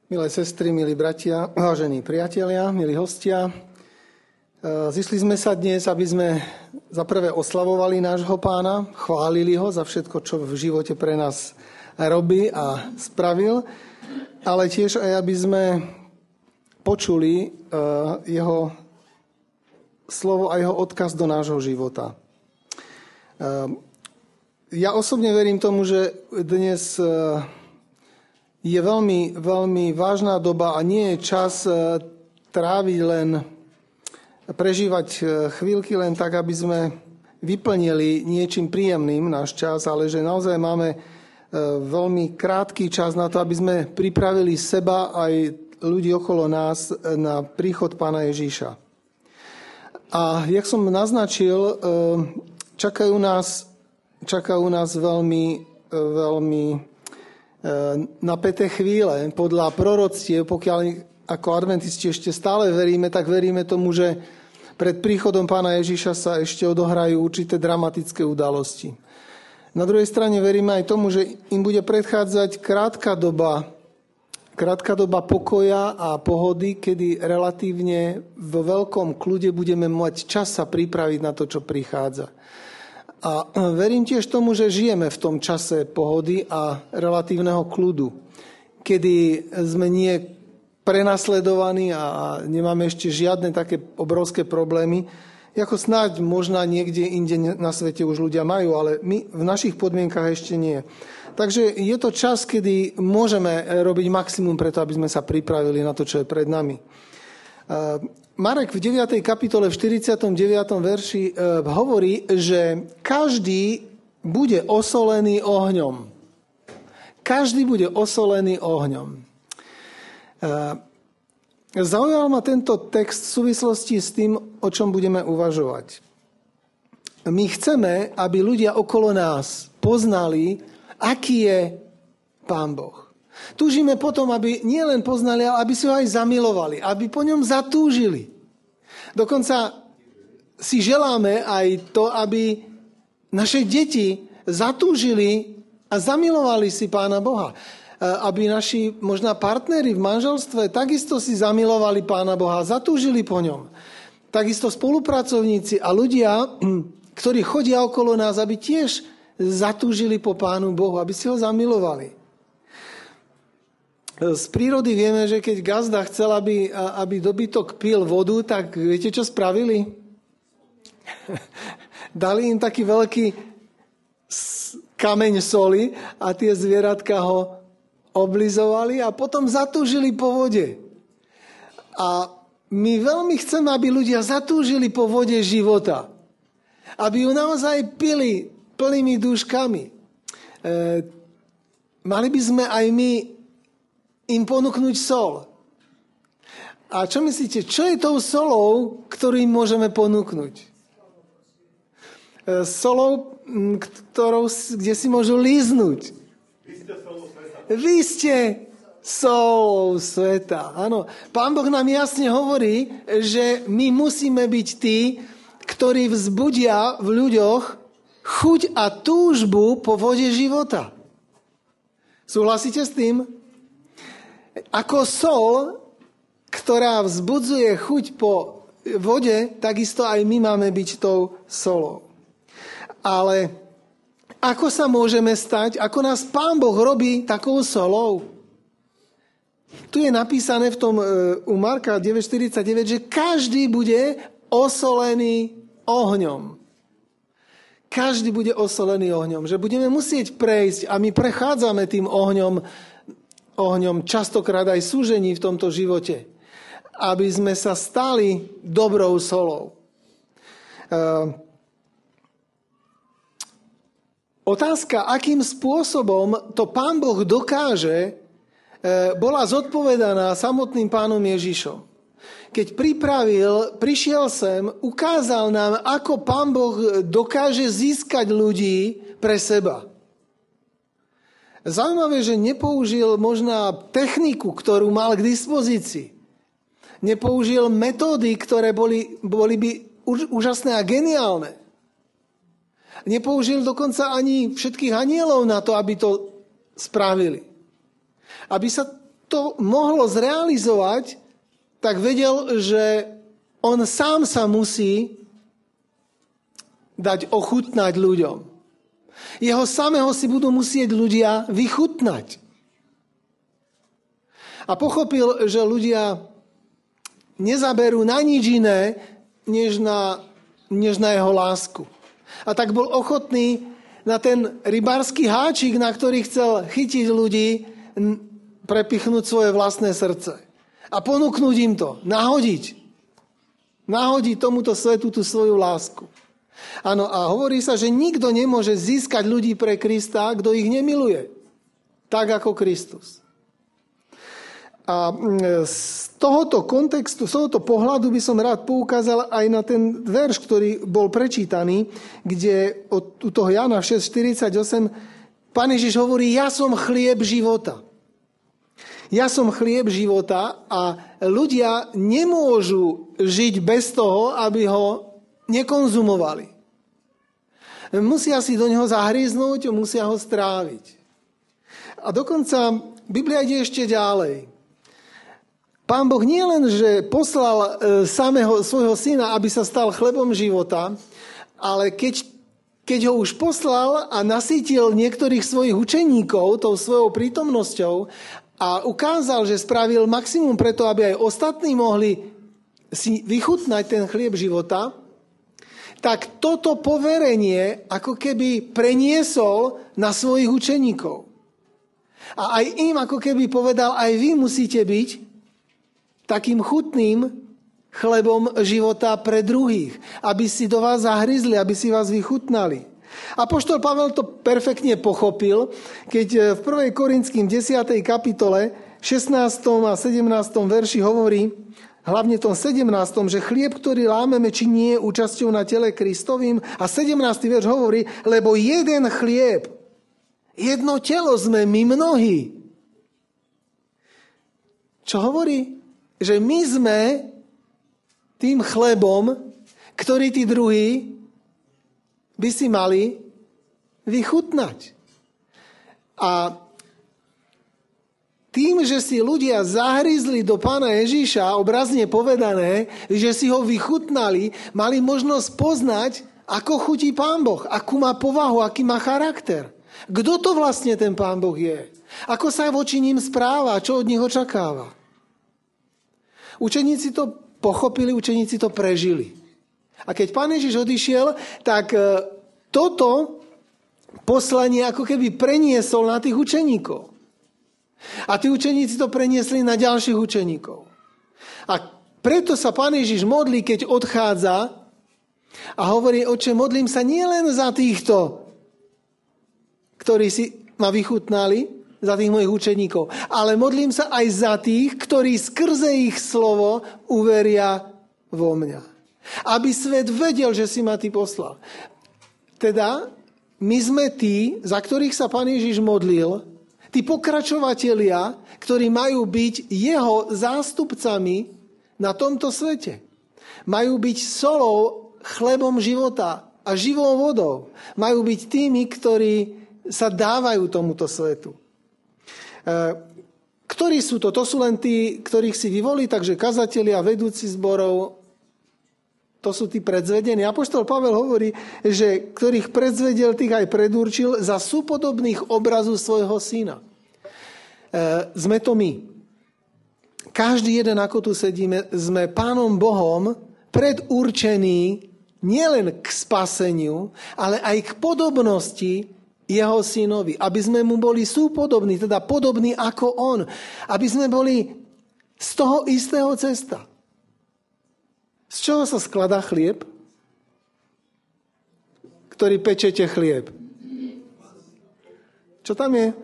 Milé sestry, milí bratia, vážení priatelia, milí hostia, zišli sme sa dnes, aby sme za prvé oslavovali nášho Pána, chválili ho za všetko, čo v živote pre nás robí a spravil, ale tiež aj, aby sme počuli jeho slovo a jeho odkaz do nášho života. Ja osobne verím tomu, že dnes je veľmi, veľmi vážna doba a nie je čas tráviť len, prežívať chvíľky len tak, aby sme vyplnili niečím príjemným náš čas, ale že naozaj máme veľmi krátky čas na to, aby sme pripravili seba aj ľudí okolo nás na príchod Pána Ježíša. A jak som naznačil, čakajú nás veľmi napäté chvíle. Podľa proroctiev, pokiaľ ako adventisti ešte stále veríme, tak veríme tomu, že pred príchodom Pána Ježíša sa ešte odohrajú určité dramatické udalosti. Na druhej strane veríme aj tomu, že im bude predchádzať krátka doba pokoja a pohody, kedy relatívne vo veľkom kľude budeme mať čas sa pripraviť na to, čo prichádza. A verím tiež tomu, že žijeme v tom čase pohody a relatívneho kľudu, kedy sme nie prenasledovaní a nemáme ešte žiadne také obrovské problémy, ako snáď možno niekde inde na svete už ľudia majú, ale my v našich podmienkach ešte nie. Takže je to čas, kedy môžeme robiť maximum preto, aby sme sa pripravili na to, čo je pred nami. Marek v 9. kapitole v 49. verši hovorí, že každý bude osolený ohňom. Každý bude osolený ohňom. Zaujal ma tento text v súvislosti s tým, o čom budeme uvažovať. My chceme, aby ľudia okolo nás poznali, aký je Pán Boh. Túžime potom, aby nielen poznali, ale aby si ho aj zamilovali, aby po ňom zatúžili. Dokonca si želáme aj to, aby naše deti zatúžili a zamilovali si Pána Boha. Aby naši možná partneri v manželstve takisto si zamilovali Pána Boha a zatúžili po ňom. Takisto spolupracovníci a ľudia, ktorí chodia okolo nás, aby tiež zatúžili po Pánu Bohu, aby si ho zamilovali. Z prírody vieme, že keď gazda chcel, aby dobytok pil vodu, tak viete, čo spravili? Dali im taký veľký kameň soli a tie zvieratka ho oblizovali a potom zatúžili po vode. A my veľmi chceme, aby ľudia zatúžili po vode života. Aby ju naozaj pili plnými dúškami. Mali by sme aj my im ponúknuť sol. A čo myslíte, čo je tou solou, ktorú im môžeme ponúknuť? Solou, kde si môžu líznúť. Vy ste solou sveta. Áno. Pán Boh nám jasne hovorí, že my musíme byť tí, ktorí vzbudia v ľuďoch chuť a túžbu po vode života. Súhlasíte s tým? Ako sol, ktorá vzbudzuje chuť po vode, takisto aj my máme byť tou solou. Ale ako sa môžeme stať, ako nás Pán Boh robí takou solou? Tu je napísané v tom u Marka 9.49, že každý bude osolený ohňom. Každý bude osolený ohňom. Že budeme musieť prejsť a my prechádzame tým ohňom častokrát aj súžení v tomto živote. Aby sme sa stali dobrou solou. Otázka, akým spôsobom to Pán Boh dokáže, bola zodpovedaná samotným Pánom Ježišom. Keď prišiel sem, ukázal nám, ako Pán Boh dokáže získať ľudí pre seba. Zaujímavé, že nepoužil možná techniku, ktorú mal k dispozícii. Nepoužil metódy, ktoré boli by úžasné a geniálne. Nepoužil dokonca ani všetkých anielov na to, aby to spravili. Aby sa to mohlo zrealizovať, tak vedel, že on sám sa musí dať ochutnať ľuďom. Jeho samého si budú musieť ľudia vychutnať. A pochopil, že ľudia nezaberú na nič iné, než na jeho lásku. A tak bol ochotný na ten rybársky háčik, na ktorý chcel chytiť ľudí, prepichnúť svoje vlastné srdce. A ponúknuť im to, nahodiť tomuto svetu tú svoju lásku. Áno, a hovorí sa, že nikto nemôže získať ľudí pre Krista, kto ich nemiluje. Tak ako Kristus. A z tohoto kontextu, z tohoto pohľadu by som rád poukázal aj na ten verš, ktorý bol prečítaný, kde u toho Jána 6:48 Pán Ježiš hovorí, ja som chlieb života. Ja som chlieb života a ľudia nemôžu žiť bez toho, aby ho nekonzumovali. Musia si do neho zahryznúť, musia ho stráviť. A dokonca Biblia ide ešte ďalej. Pán Boh nie len, že poslal samého svojho syna, aby sa stal chlebom života, ale keď ho už poslal a nasýtil niektorých svojich učeníkov tou svojou prítomnosťou a ukázal, že spravil maximum preto, aby aj ostatní mohli si vychutnať ten chlieb života, tak toto poverenie ako keby preniesol na svojich učeníkov. A aj im ako keby povedal, aj vy musíte byť takým chutným chlebom života pre druhých, aby si do vás zahryzli, aby si vás vychutnali. Apoštol Pavel to perfektne pochopil, keď v 1. Korinským 10. kapitole 16. a 17. verši hovorí, hlavne tom 17., že chlieb, ktorý lámeme, či nie je účasťou na tele Kristovým. A 17. verš hovorí, lebo jeden chlieb, jedno telo sme my mnohí. Čo hovorí? Že my sme tým chlebom, ktorý tí druhí by si mali vychutnať. A tým, že si ľudia zahryzli do Pána Ježíša, obrazne povedané, že si ho vychutnali, mali možnosť poznať, ako chutí Pán Boh, akú má povahu, aký má charakter. Kto to vlastne ten Pán Boh je? Ako sa voči ním správa, čo od nich očakáva? Učeníci to pochopili, učeníci to prežili. A keď Pán Ježiš odišiel, tak toto poslanie ako keby preniesol na tých učeníkov. A tí učeníci to preniesli na ďalších učeníkov. A preto sa Pán Ježiš modlí, keď odchádza a hovorí, Otče, modlím sa nielen za týchto, ktorí si ma vychutnali, za tých mojich učeníkov, ale modlím sa aj za tých, ktorí skrze ich slovo uveria vo mňa. Aby svet vedel, že si ma ty poslal. Teda my sme tí, za ktorých sa Pán Ježiš modlil, tí pokračovatelia, ktorí majú byť jeho zástupcami na tomto svete. Majú byť solou, chlebom života a živou vodou. Majú byť tými, ktorí sa dávajú tomuto svetu. Ktorí sú to? To sú len tí, ktorých si vyvolí, takže kazatelia, vedúci zborov, to sú tí predzvedení. Apoštol Pavel hovorí, že ktorých predzvedel, tých aj predurčil za súpodobných obrazu svojho syna. Sme to my. Každý jeden, ako tu sedíme, sme Pánom Bohom predurčení nielen k spaseniu, ale aj k podobnosti jeho synovi, aby sme mu boli súpodobní, teda podobní ako on, aby sme boli z toho istého cesta. Z čoho sa skladá chlieb? Ktorý pečete chlieb. Čo tam je?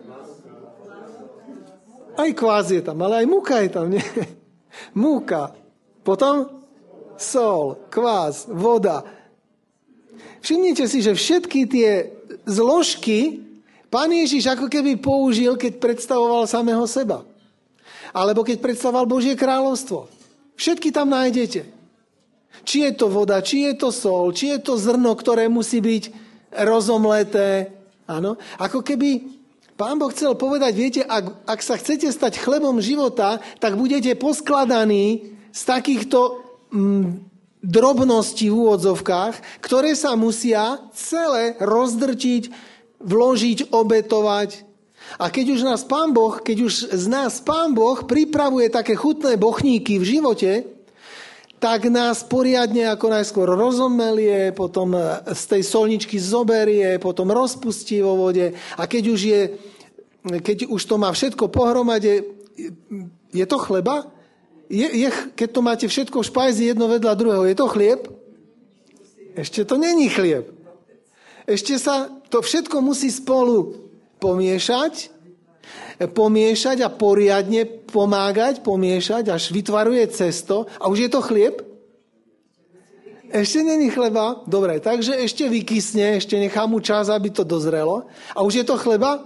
Aj kvás je tam, ale aj múka je tam, nie? Múka. Potom sol, kvás, voda. Všimnite si, že všetky tie zložky Pán Ježiš ako keby použil, keď predstavoval samého seba. Alebo keď predstavoval Božie kráľovstvo. Všetky tam nájdete. Či je to voda, či je to sol, či je to zrno, ktoré musí byť rozomleté. Áno. Ako keby Pán Boh chcel povedať, viete, ak sa chcete stať chlebom života, tak budete poskladaní z takýchto drobností v úvodzovkách, ktoré sa musia celé rozdrtiť, vložiť, obetovať. A keď už z nás Pán Boh pripravuje také chutné bochníky v živote, tak nás poriadne ako najskôr rozomelie, potom z tej solničky zoberie, potom rozpustí vo vode. A keď už to má všetko pohromade, je to chleba? Keď to máte všetko v špajzi jedno vedľa druhého, je to chlieb? Ešte to není chlieb. Ešte sa to všetko musí spolu pomiešať a poriadne pomiešať, až vytvaruje cesto. A už je to chlieb? Ešte není chleba? Dobre, takže ešte vykysne, ešte nechá mu čas, aby to dozrelo. A už je to chleba?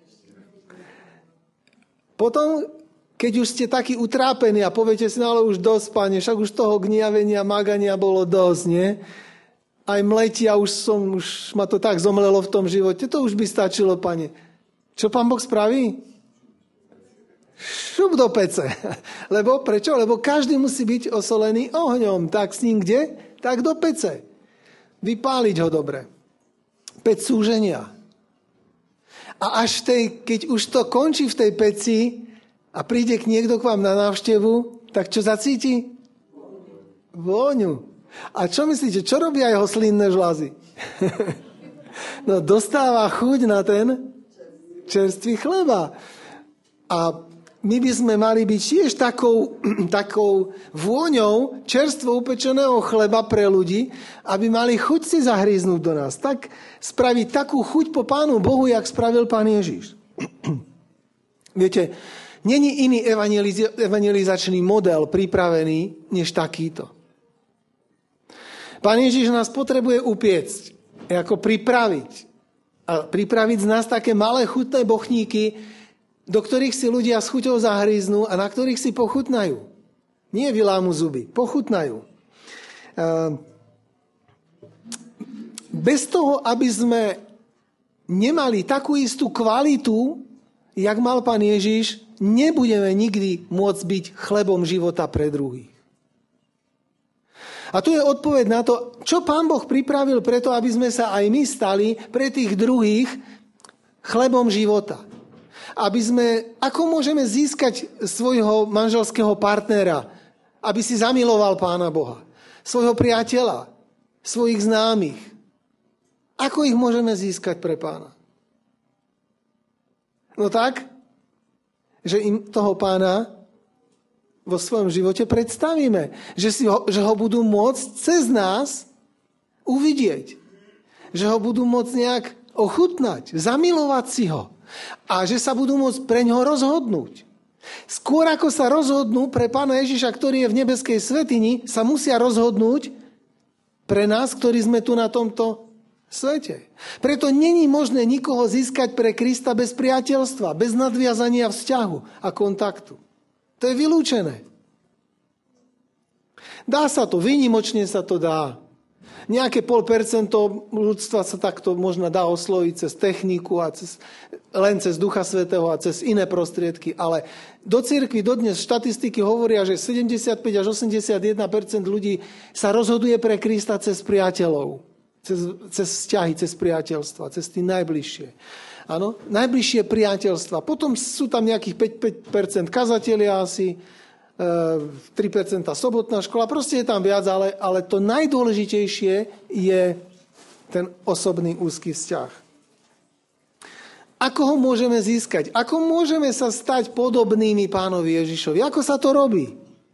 Potom, keď už ste takí utrápení a poviete si, no ale už dosť, Pane, však už toho gniavenia, magania bolo dosť, nie? Aj mletia, už ma to tak zomlelo v tom živote, to už by stačilo, Pane. Čo Pán Boh spraví? Šup do pece. Lebo prečo? Lebo každý musí byť osolený ohňom. Tak s ním kde? Tak do pece. Vypáliť ho dobre. Pec súženia. A až keď už to končí v tej peci a príde niekto k vám na návštevu, tak čo zacíti? Vôňu. A čo myslíte? Čo robia jeho slinné žľazy? No dostáva chuť na ten čerstvý chleba. A my by sme mali byť tiež takou vôňou čerstvo upečeného chleba pre ľudí, aby mali chuť si zahríznúť do nás. Tak spraviť takú chuť po Pánu Bohu, jak spravil Pán Ježiš. Viete, není iný evangelizačný model pripravený, než takýto. Pán Ježiš nás potrebuje upiecť, ako pripraviť. A pripraviť z nás také malé chutné bochníky, do ktorých si ľudia s chuťou zahríznú a na ktorých si pochutnajú. Nie vylámu zuby, pochutnajú. Bez toho, aby sme nemali takú istú kvalitu, jak mal Pán Ježiš, nebudeme nikdy môcť byť chlebom života pre druhých. A tu je odpoveď na to, čo Pán Boh pripravil preto, aby sme sa aj my stali pre tých druhých chlebom života. Ako môžeme získať svojho manželského partnera, aby si zamiloval Pána Boha, svojho priateľa, svojich známych. Ako ich môžeme získať pre Pána? No tak, že im toho Pána vo svojom živote predstavíme. Že ho budú môcť cez nás uvidieť. Že ho budú môcť nejak ochutnať, zamilovať si ho. A že sa budú môcť pre ňoho rozhodnúť. Skôr ako sa rozhodnú pre Pána Ježiša, ktorý je v nebeskej svätyni, sa musia rozhodnúť pre nás, ktorí sme tu na tomto svete. Preto není možné nikoho získať pre Krista bez priateľstva, bez nadviazania vzťahu a kontaktu. To je vylúčené. Dá sa to, výnimočne sa to dá. Nejaké 0,5% ľudstva sa takto možno dá osloviť cez techniku a len cez Ducha Svätého a cez iné prostriedky. Ale do cirkvi dodnes štatistiky hovoria, že 75 až 81% ľudí sa rozhoduje pre Krista cez priateľov. Cez vzťahy, cez priateľstva, cez tí najbližšie. Áno, najbližšie priateľstva. Potom sú tam nejakých 5% kazatelia asi, 3% sobotná škola, proste je tam viac, ale to najdôležitejšie je ten osobný úzky vzťah. Ako ho môžeme získať? Ako môžeme sa stať podobnými Pánovi Ježišovi? Ako sa to robí?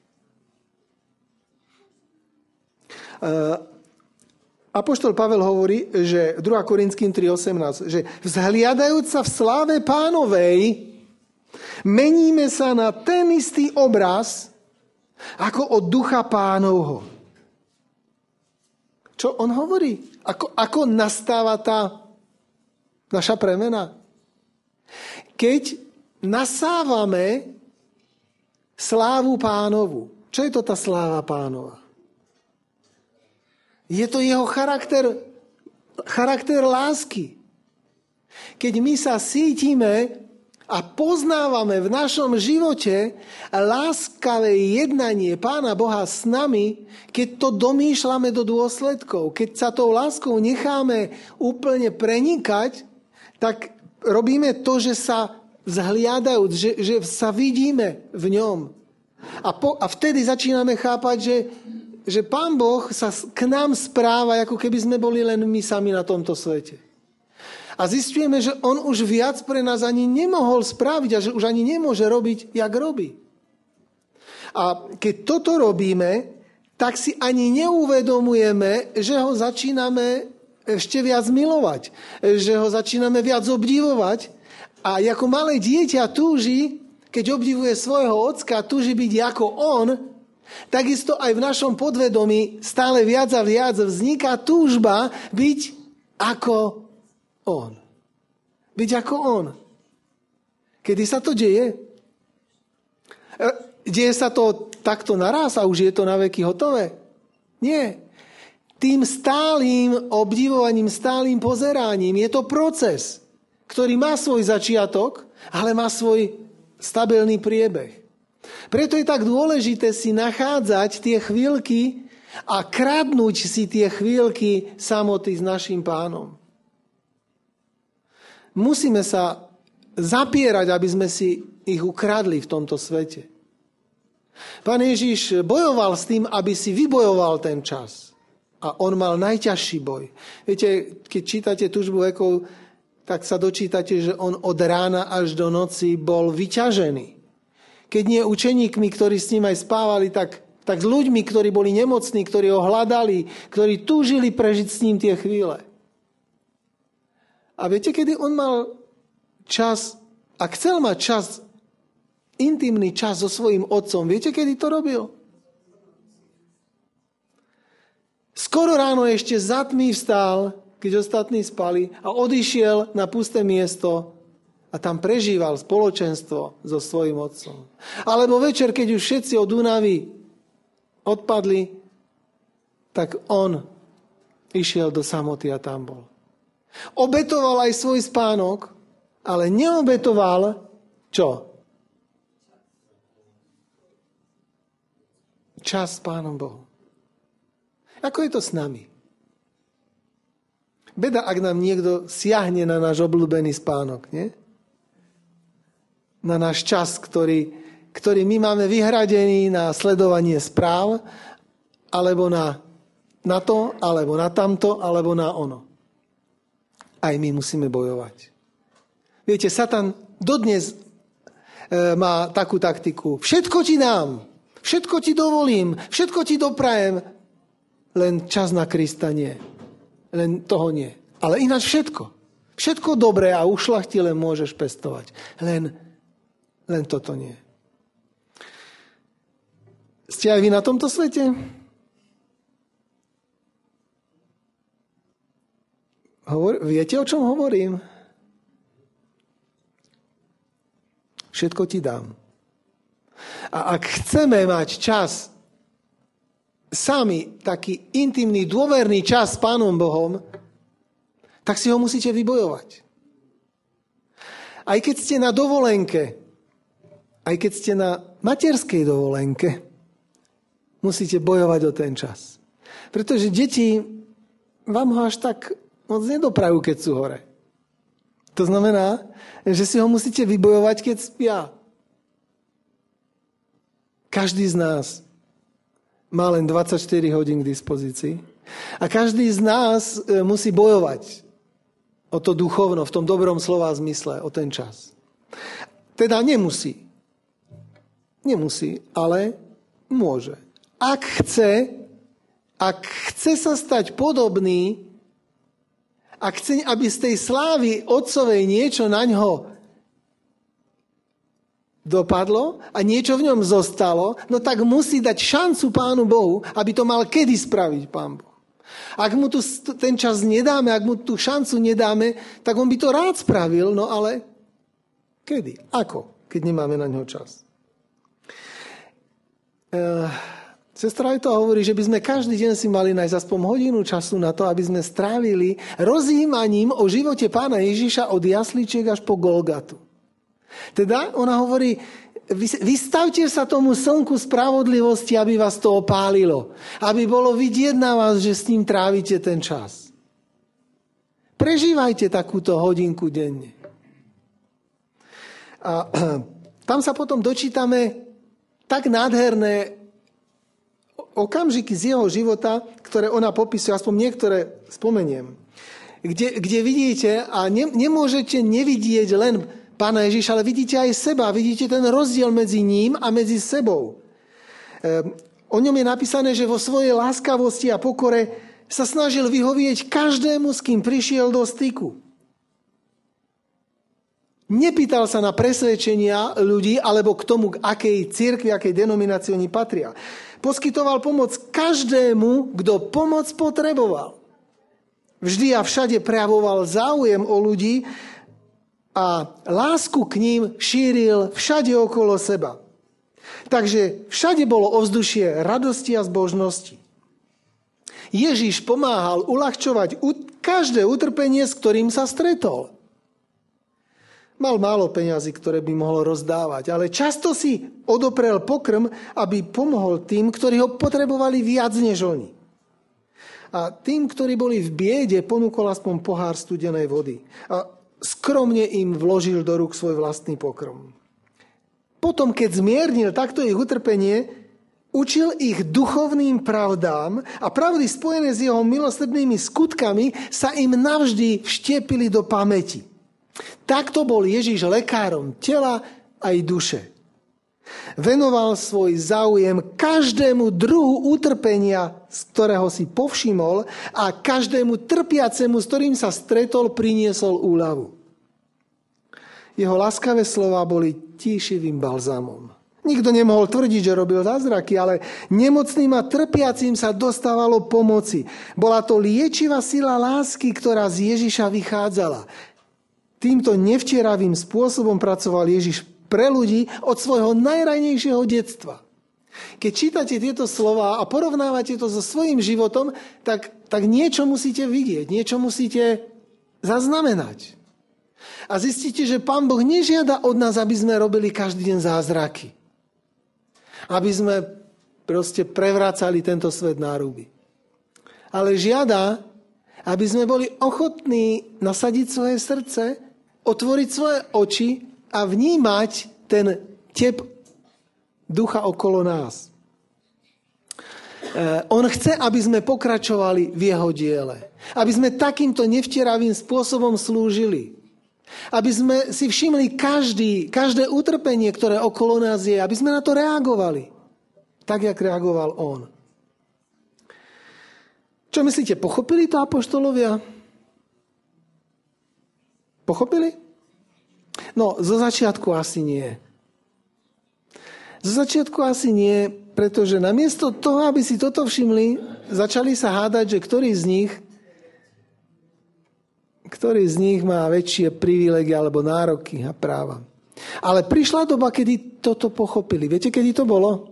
Apoštol Pavel hovorí, že 2. Korinským 3.18, že vzhliadajúc sa v sláve Pánovej, meníme sa na ten istý obraz, ako od ducha Pánovho. Čo on hovorí? Ako nastáva tá naša premena? Keď nasávame slávu Pánovu. Čo je to tá sláva Pánova? Je to jeho charakter lásky. Keď my sa cítime a poznávame v našom živote láskavé jednanie Pána Boha s nami, keď to domýšľame do dôsledkov, keď sa tou láskou necháme úplne prenikať, tak robíme to, že sa vzhliadajúc, že sa vidíme v ňom. A vtedy začíname chápať, že Pán Boh sa k nám správa, ako keby sme boli len my sami na tomto svete. A zistujeme, že on už viac pre nás ani nemohol spraviť a že už ani nemôže robiť, jak robí. A keď toto robíme, tak si ani neuvedomujeme, že ho začíname ešte viac milovať, že ho začíname viac obdivovať a ako malé dieťa túži, keď obdivuje svojho ocka, túži byť ako on, takisto aj v našom podvedomí stále viac a viac vzniká túžba byť ako on. Byť ako on. Kedy sa to deje? Deje sa to takto naraz a už je to na veky hotové? Nie. Tým stálym obdivovaním, stálym pozeraním je to proces, ktorý má svoj začiatok, ale má svoj stabilný priebeh. Preto je tak dôležité si nachádzať tie chvíľky a kradnúť si tie chvíľky samoty s našim Pánom. Musíme sa zapierať, aby sme si ich ukradli v tomto svete. Pán Ježiš bojoval s tým, aby si vybojoval ten čas. A on mal najťažší boj. Viete, keď čítate Túžbu vekov, tak sa dočítate, že on od rána až do noci bol vyťažený. Keď nie učeníkmi, ktorí s ním aj spávali, tak s ľuďmi, ktorí boli nemocní, ktorí ho hľadali, ktorí túžili prežiť s ním tie chvíle. A viete, kedy on mal čas, a chcel mať čas, intimný čas so svojím otcom, viete, kedy to robil? Skoro ráno ešte za tmy vstal, keď ostatní spali, a odišiel na pusté miesto a tam prežíval spoločenstvo so svojím otcom. Alebo večer, keď už všetci od únavy odpadli, tak on išiel do samoty a tam bol. Obetoval aj svoj spánok, ale neobetoval čo? Čas s Pánom Bohom. Ako je to s nami? Beda, ak nám niekto siahne na náš obľúbený spánok, nie? Na náš čas, ktorý my máme vyhradený na sledovanie správ, alebo na to, alebo na tamto, alebo na ono. Aj my musíme bojovať. Viete, Satan dodnes má takú taktiku. Všetko ti dám, všetko ti dovolím, všetko ti doprajem, len čas na Krista nie. Len toho nie. Ale ináč všetko. Všetko dobré a ušľachtilé môžeš pestovať. Len toto nie. Ste aj vy na tomto svete? Viete, o čom hovorím? Všetko ti dám. A ak chceme mať čas, sami taký intimný, dôverný čas s Pánom Bohom, tak si ho musíte vybojovať. Aj keď ste na dovolenke, aj keď ste na materskej dovolenke, musíte bojovať o ten čas. Pretože deti vám ho až tak moc nedoprajú, keď sú hore. To znamená, že si ho musíte vybojovať, keď spia. Každý z nás má len 24 hodín k dispozícii a každý z nás musí bojovať o to duchovno, v tom dobrom slova zmysle, o ten čas. Teda nemusí. Nemusí, ale môže. Ak chce sa stať podobný, ak chce, aby z tej slávy otcovej niečo na ňo dopadlo a niečo v ňom zostalo, no tak musí dať šancu Pánu Bohu, aby to mal kedy spraviť Pán Boh. Ak mu ten čas nedáme, ak mu tú šancu nedáme, tak on by to rád spravil, no ale kedy? Ako? Keď nemáme na ňo čas. Sestra aj to hovorí, že by sme každý deň si mali nájsť aspoň hodinu času na to, aby sme strávili rozjímaním o živote Pána Ježiša od jasličiek až po Golgatu. Teda ona hovorí, vystavte sa tomu slnku spravodlivosti, aby vás to opálilo. Aby bolo vidieť na vás, že s ním trávite ten čas. Prežívajte takúto hodinku denne. A tam sa potom dočítame tak nádherné okamžiky z jeho života, ktoré ona popisuje, aspoň niektoré spomeniem, kde vidíte a nemôžete nevidieť len Pána Ježiša, ale vidíte aj seba, vidíte ten rozdiel medzi ním a medzi sebou. O ňom je napísané, že vo svojej láskavosti a pokore sa snažil vyhovieť každému, s kým prišiel do styku. Nepýtal sa na presvedčenia ľudí alebo k tomu, k akej cirkvi, akej denominácii oni patria. Poskytoval pomoc každému, kto pomoc potreboval. Vždy a všade prejavoval záujem o ľudí a lásku k ním šíril všade okolo seba. Takže všade bolo ovzdušie radosti a zbožnosti. Ježiš pomáhal uľahčovať každé utrpenie, s ktorým sa stretol. Mal málo peňazí, ktoré by mohol rozdávať, ale často si odoprel pokrm, aby pomohol tým, ktorí ho potrebovali viac než oni. A tým, ktorí boli v biede, ponúkol aspoň pohár studenej vody. A skromne im vložil do rúk svoj vlastný pokrm. Potom, keď zmiernil takto ich utrpenie, učil ich duchovným pravdám a pravdy spojené s jeho milosrdnými skutkami sa im navždy vštiepili do pamäti. Takto bol Ježiš lekárom tela aj duše. Venoval svoj záujem každému druhu utrpenia, z ktorého si povšimol, a každému trpiacemu, s ktorým sa stretol, priniesol úľavu. Jeho láskavé slová boli tíšivým balzámom. Nikto nemohol tvrdiť, že robil zázraky, ale nemocným a trpiacím sa dostávalo pomoci. Bola to liečivá sila lásky, ktorá z Ježiša vychádzala. Týmto nevtieravým spôsobom pracoval Ježiš pre ľudí od svojho najrajnejšieho detstva. Keď čítate tieto slová a porovnávate to so svojím životom, tak niečo musíte vidieť, niečo musíte zaznamenať. A zistíte, že Pán Boh nežiada od nás, aby sme robili každý deň zázraky. Aby sme proste prevracali tento svet na ruby. Ale žiada, aby sme boli ochotní nasadiť svoje srdce, otvoriť svoje oči a vnímať ten tep ducha okolo nás. On chce, aby sme pokračovali v jeho diele. Aby sme takýmto nevtieravým spôsobom slúžili. Aby sme si všimli každé utrpenie, ktoré okolo nás je. Aby sme na to reagovali. Tak, jak reagoval on. Čo myslíte, pochopili to apoštolovia? Pochopili? No, zo začiatku asi nie. Zo začiatku asi nie, pretože namiesto toho, aby si toto všimli, začali sa hádať, že ktorý z nich má väčšie privilégie alebo nároky a práva. Ale prišla doba, kedy toto pochopili. Viete, kedy to bolo?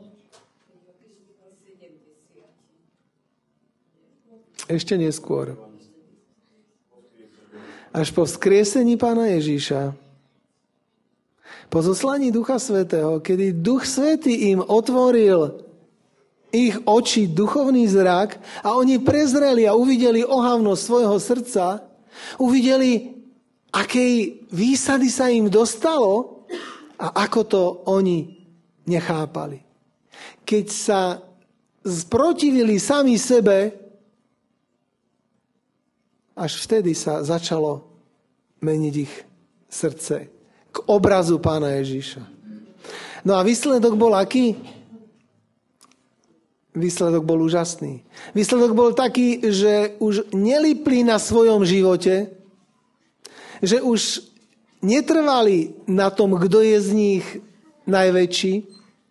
Ešte neskôr. Až po vzkriesení Pána Ježiša. Po zoslaní Ducha Svätého, kedy Duch Svätý im otvoril ich oči, duchovný zrak a oni prezreli a uvideli ohavnosť svojho srdca, uvideli, akej výsady sa im dostalo a ako to oni nechápali. Keď sa sprotivili sami sebe, až vtedy sa začalo meniť ich srdce k obrazu Pána Ježiša. No a výsledok bol aký? Výsledok bol úžasný. Výsledok bol taký, že už nelipli na svojom živote, že už netrvali na tom, kto je z nich najväčší,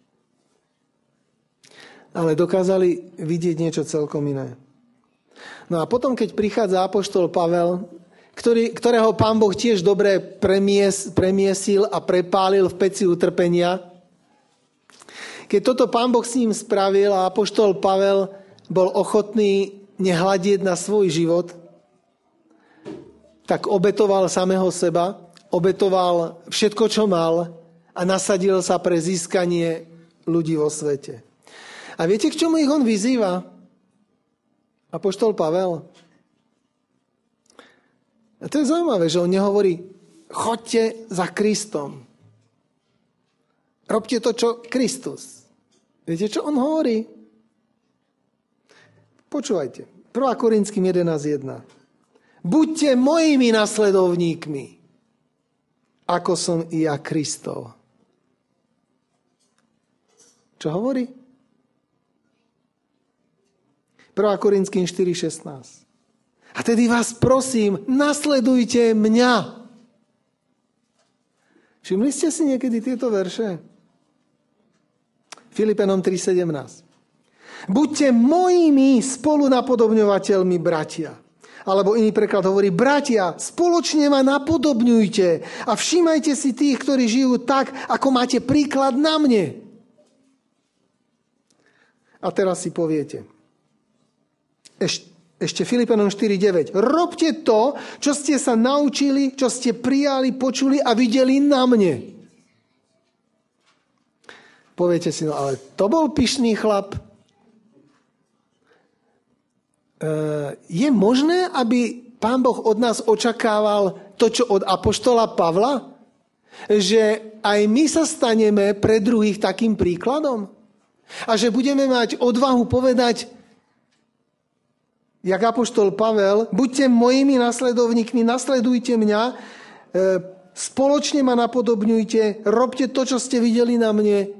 ale dokázali vidieť niečo celkom iné. No a potom, keď prichádza apoštol Pavel, ktorého Pán Boh tiež dobre premiesil a prepálil v peci utrpenia, keď toto Pán Boh s ním spravil a apoštol Pavel bol ochotný nehľadieť na svoj život, tak obetoval samého seba, obetoval všetko, čo mal a nasadil sa pre získanie ľudí vo svete. A viete, k čomu ich on vyzýva? Apoštol Pavel. A to je zaujímavé, že on nehovorí, choďte za Kristom. Robte to, čo Kristus. Viete, čo on hovorí? Počúvajte. 1. Korinským 11.1. Buďte mojimi nasledovníkmi, ako som i ja Kristov. Čo hovorí? 1. Korinským 4.16. A tedy vás prosím, nasledujte mňa. Všimli ste si niekedy tieto verše? Filipenom 3.17. Buďte mojimi spolunapodobňovateľmi, bratia. Alebo iný preklad hovorí, bratia, spoločne ma napodobňujte a všímajte si tých, ktorí žijú tak, ako máte príklad na mne. A teraz si poviete. Ešte Filipenom 4.9. Robte to, čo ste sa naučili, čo ste prijali, počuli a videli na mne. Poviete si, no ale to bol pyšný chlap. Je možné, aby Pán Boh od nás očakával to, čo od apoštola Pavla? Že aj my sa staneme pre druhých takým príkladom? A že budeme mať odvahu povedať, jak apoštol Pavel, buďte mojimi nasledovníkmi, nasledujte mňa, spoločne ma napodobňujte, robte to, čo ste videli na mne.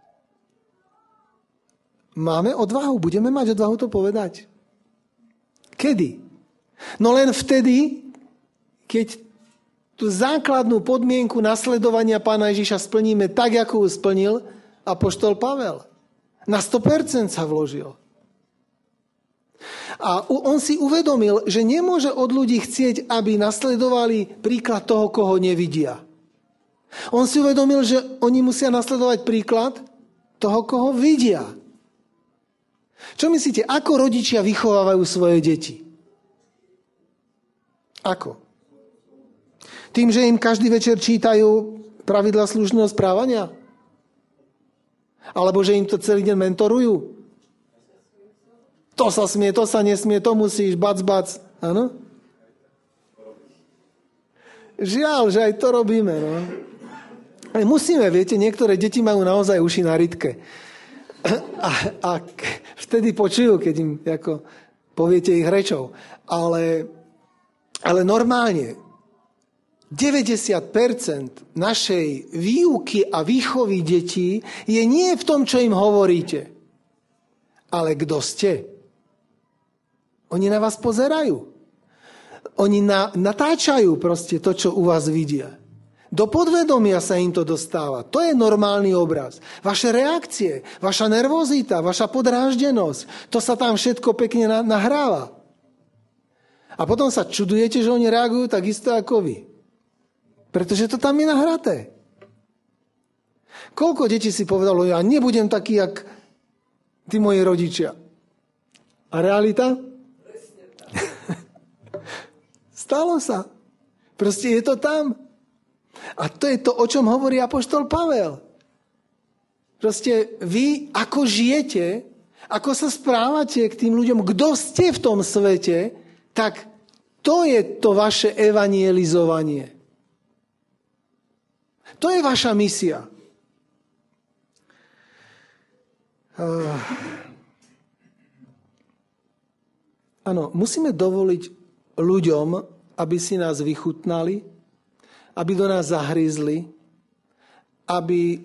Máme odvahu? Budeme mať odvahu to povedať? Kedy? No len vtedy, keď tú základnú podmienku nasledovania Pána Ježiša splníme tak, ako ju splnil apoštol Pavel. Na 100% sa vložil. A on si uvedomil, že nemôže od ľudí chcieť, aby nasledovali príklad toho, koho nevidia. On si uvedomil, že oni musia nasledovať príklad toho, koho vidia. Čo myslíte, ako rodičia vychovávajú svoje deti? Ako? Tým, že im každý večer čítajú pravidlá slušného správania? Alebo že im to celý deň mentorujú? To sa smie, to sa nesmie, to musíš, bac. Áno? Žiaľ, že aj to robíme. No. Ale musíme, viete, niektoré deti majú naozaj uši na rytke. A vtedy počujú, keď im ako, poviete ich rečou. Ale normálne 90% našej výuky a výchovy detí je nie v tom, čo im hovoríte, ale kto ste. Oni na vás pozerajú. Oni natáčajú proste to, čo u vás vidia. Do podvedomia sa im to dostáva. To je normálny obraz. Vaše reakcie, vaša nervozita, vaša podráždenosť, to sa tam všetko pekne nahráva. A potom sa čudujete, že oni reagujú tak isto ako vy. Pretože to tam je nahraté. Koľko detí si povedalo, ja nebudem taký, jak tí moji rodičia. A realita? Stalo sa. Proste je to tam. A to je to, o čom hovorí apoštol Pavel. Proste vy, ako žijete, ako sa správate k tým ľuďom, kto ste v tom svete, tak to je to vaše evangelizovanie. To je vaša misia. Áno, musíme dovoliť ľuďom, aby si nás vychutnali, aby do nás zahryzli, aby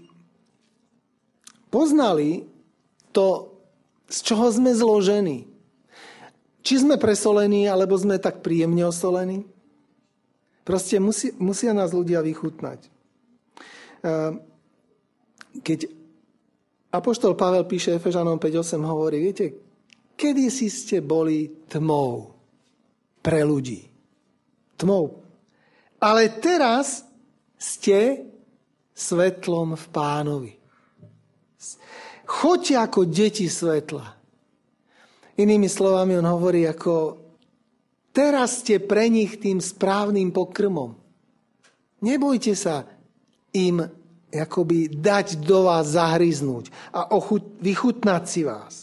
poznali to, z čoho sme zložení. Či sme presolení, alebo sme tak príjemne osolení. Proste musia nás ľudia vychutnať. Keď apoštol Pavel píše Efežanom 5.8, hovorí, viete, kedysi ste boli tmou pre ľudí. Tmou. Ale teraz ste svetlom v Pánovi. choďte ako deti svetla. Inými slovami on hovorí, ako teraz ste pre nich tým správnym pokrmom. Nebojte sa im akoby dať do vás zahryznúť a vychutnať si vás.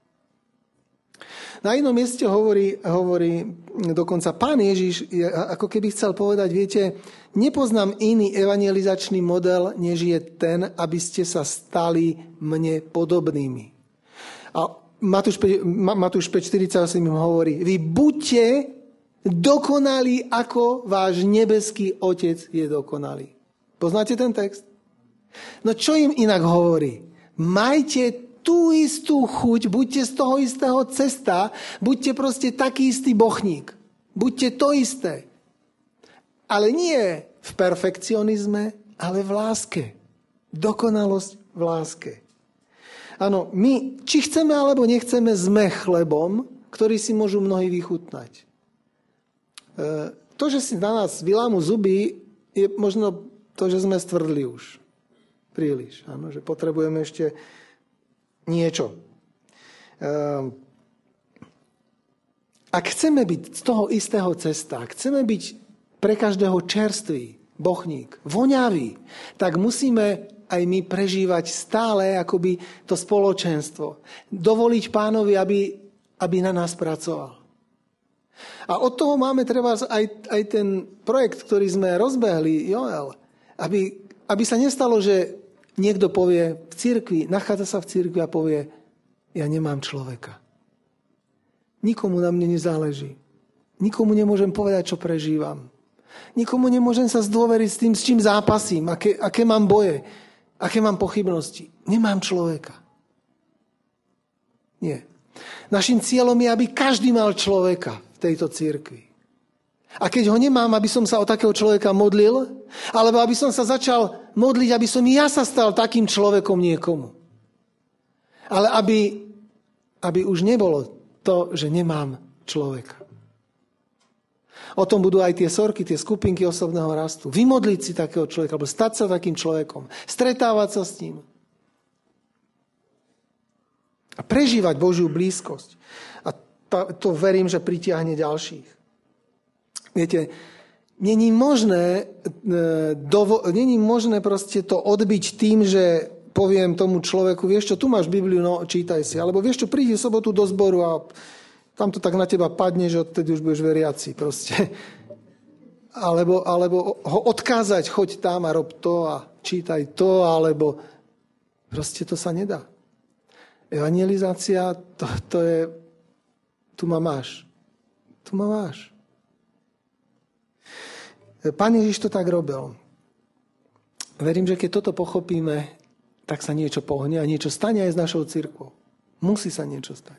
Na inom mieste hovorí dokonca Pán Ježiš, ako keby chcel povedať, viete, nepoznám iný evangelizačný model, než je ten, aby ste sa stali mne podobnými. A Matúš 5:48 im hovorí, vy buďte dokonalí, ako váš nebeský Otec je dokonalý. Poznáte ten text? No čo im inak hovorí? Majte tú istú chuť, buďte z toho istého cesta, buďte proste taký istý bochník. Buďte to isté. Ale nie v perfekcionizme, ale v láske. Dokonalosť v láske. Áno, my, či chceme alebo nechceme, sme chlebom, ktorý si môžu mnohí vychutnať. To, že si na nás vylámu zuby, je možno to, že sme stvrdli už. Príliš. Áno, že potrebujeme ešte niečo. Ak chceme byť z toho istého cesta, ak chceme byť pre každého čerstvý, bochník, voňavý, tak musíme aj my prežívať stále akoby to spoločenstvo. Dovoliť Pánovi, aby na nás pracoval. A od toho máme treba aj ten projekt, ktorý sme rozbehli, Joel, aby sa nestalo, že niekto povie v cirkvi, nachádza sa v cirkvi a povie, ja nemám človeka. Nikomu na mne nezáleží. Nikomu nemôžem povedať, čo prežívam. Nikomu nemôžem sa zdôveriť s tým, s čím zápasím, aké mám boje, aké mám pochybnosti. Nemám človeka. Nie. Naším cieľom je, aby každý mal človeka v tejto cirkvi. A keď ho nemám, aby som sa o takého človeka modlil, alebo aby som sa začal modliť, aby som ja sa stal takým človekom niekomu. Ale aby už nebolo to, že nemám človeka. O tom budú aj tie sorky, tie skupinky osobného rastu. Vymodliť si takého človeka, alebo stať sa takým človekom. Stretávať sa s ním. A prežívať Božiu blízkosť. A to verím, že pritiahne ďalších. Viete, není možné proste to odbiť tým, že poviem tomu človeku, vieš čo, tu máš Bibliu, no čítaj si. Alebo vieš čo, prídi v sobotu do zboru a tam to tak na teba padne, že odtedy už budeš veriaci proste. Alebo ho odkázať, choď tam a rob to a čítaj to, alebo proste to sa nedá. Evangelizácia, to je, tu ma máš. Tu ma máš. Pán Ježiš to tak robil. Verím, že keď toto pochopíme, tak sa niečo pohne a niečo stane aj s našou cirkvou. Musí sa niečo stať.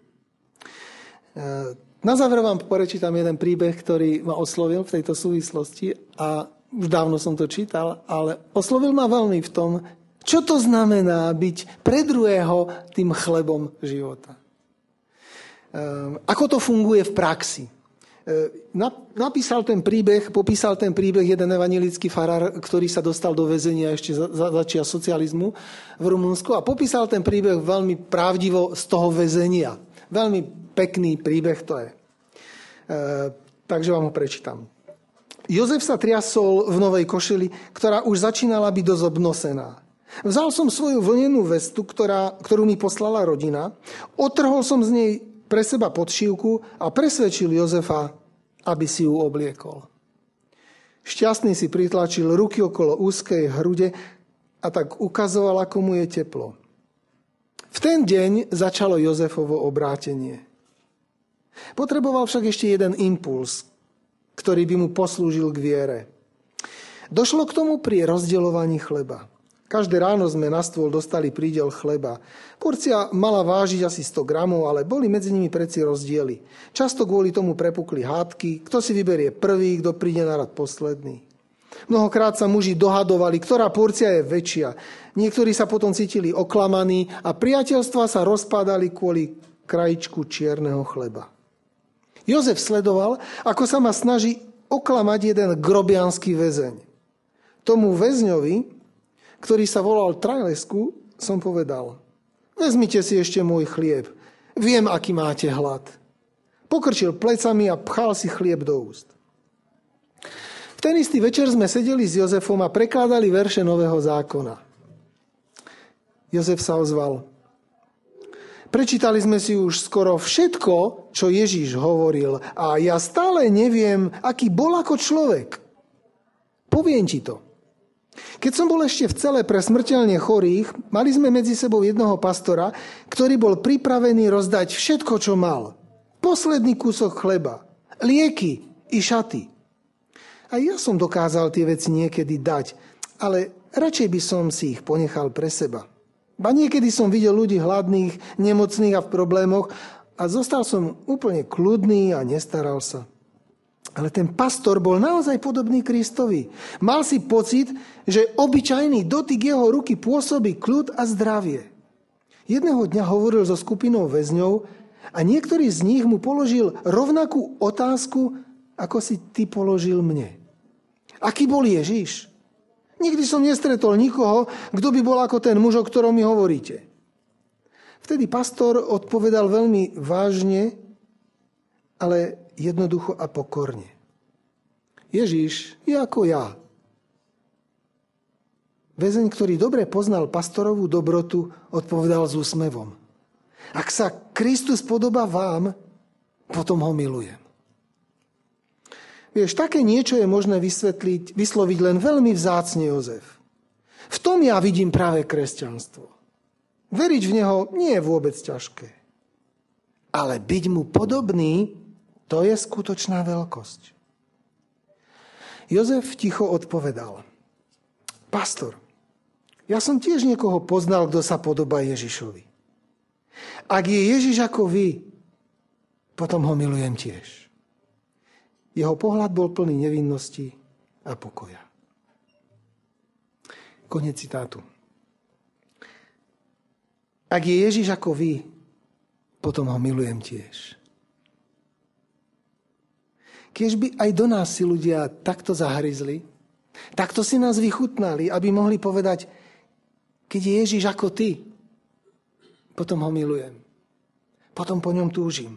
Na záver vám porečítam jeden príbeh, ktorý ma oslovil v tejto súvislosti a už dávno som to čítal, ale oslovil ma veľmi v tom, čo to znamená byť pre druhého tým chlebom života. Ako to funguje v praxi. Popísal ten príbeh jeden evanjelický farár, ktorý sa dostal do väzenia ešte začia socializmu v Rumunsku a popísal ten príbeh veľmi pravdivo z toho väzenia. Veľmi pekný príbeh to je. Takže vám ho prečítam. Jozef sa triasol v novej košeli, ktorá už začínala byť dosť obnosená. Vzal som svoju vlnenú vestu, ktorú mi poslala rodina, otrhol som z nej pre seba podšívku a presvedčil Jozefa, aby si ju obliekol. Šťastný si pritlačil ruky okolo úzkej hrude a tak ukazoval, ako mu je teplo. V ten deň začalo Jozefovo obrátenie. Potreboval však ešte jeden impuls, ktorý by mu poslúžil k viere. Došlo k tomu pri rozdeľovaní chleba. Každé ráno sme na stôl dostali prídel chleba. Porcia mala vážiť asi 100 gramov, ale boli medzi nimi predsi rozdiely. Často kvôli tomu prepukli hádky, kto si vyberie prvý, kto príde na rad posledný. Mnohokrát sa muži dohadovali, ktorá porcia je väčšia. Niektorí sa potom cítili oklamaní a priateľstvá sa rozpadali kvôli krajičku čierneho chleba. Jozef sledoval, ako sa ma snaží oklamať jeden grobiansky väzeň. Tomu väzňovi, ktorý sa volal Trajlesku, som povedal: Vezmite si ešte môj chlieb. Viem, aký máte hlad. Pokrčil plecami a pchal si chlieb do úst. V ten istý večer sme sedeli s Jozefom a prekládali verše Nového zákona. Jozef sa ozval. Prečítali sme si už skoro všetko, čo Ježiš hovoril a ja stále neviem, aký bol ako človek. Poviem ti to. Keď som bol ešte v cele pre smrteľne chorých, mali sme medzi sebou jednoho pastora, ktorý bol pripravený rozdať všetko, čo mal. Posledný kúsok chleba, lieky i šaty. A ja som dokázal tie veci niekedy dať, ale radšej by som si ich ponechal pre seba. Ba niekedy som videl ľudí hladných, nemocných a v problémoch a zostal som úplne kľudný a nestaral sa. Ale ten pastor bol naozaj podobný Kristovi. Mal si pocit, že obyčajný dotyk jeho ruky pôsobí kľud a zdravie. Jedného dňa hovoril so skupinou väzňov a niektorý z nich mu položil rovnakú otázku, ako si ty položil mne. Aký bol Ježiš? Nikdy som nestretol nikoho, kto by bol ako ten muž, o ktorom mi hovoríte. Vtedy pastor odpovedal veľmi vážne, ale jednoducho a pokorne. Ježiš je ako ja. Väzeň, ktorý dobre poznal pastorovú dobrotu, odpovedal s úsmevom. Ak sa Kristus podobá vám, potom ho milujem. Vieš, také niečo je možné vysloviť len veľmi vzácne, Jozef. V tom ja vidím práve kresťanstvo. Veriť v neho nie je vôbec ťažké. Ale byť mu podobný, to je skutočná veľkosť. Jozef ticho odpovedal. Pastor, ja som tiež niekoho poznal, kto sa podobá Ježišovi. Ak je Ježiš ako vy, potom ho milujem tiež. Jeho pohľad bol plný nevinnosti a pokoja. Koniec citátu. Ak je Ježiš ako vy, potom ho milujem tiež. Keď by aj do nás si ľudia takto zahryzli, takto si nás vychutnali, aby mohli povedať, keď je Ježiš ako ty, potom ho milujem. Potom po ňom túžim.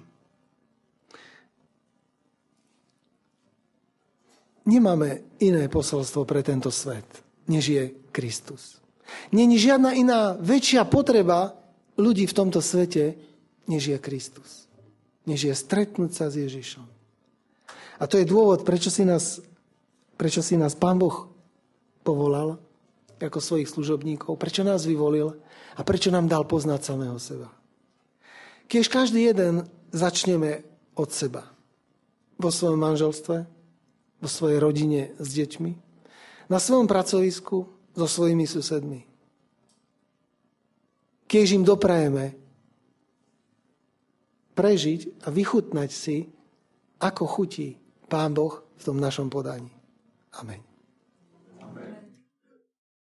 Nemáme iné posolstvo pre tento svet, než je Kristus. Není žiadna iná väčšia potreba ľudí v tomto svete, než je Kristus. Než je stretnúť sa s Ježišom. A to je dôvod, prečo si nás Pán Boh povolal ako svojich služobníkov, prečo nás vyvolil a prečo nám dal poznať samého seba. Keď každý jeden začneme od seba. Vo svojom manželstve, vo svojej rodine s deťmi, na svojom pracovisku, so svojimi susedmi. Keď im doprajeme prežiť a vychutnať si, ako chutí Pán Boh v tom našom podaní. Amen.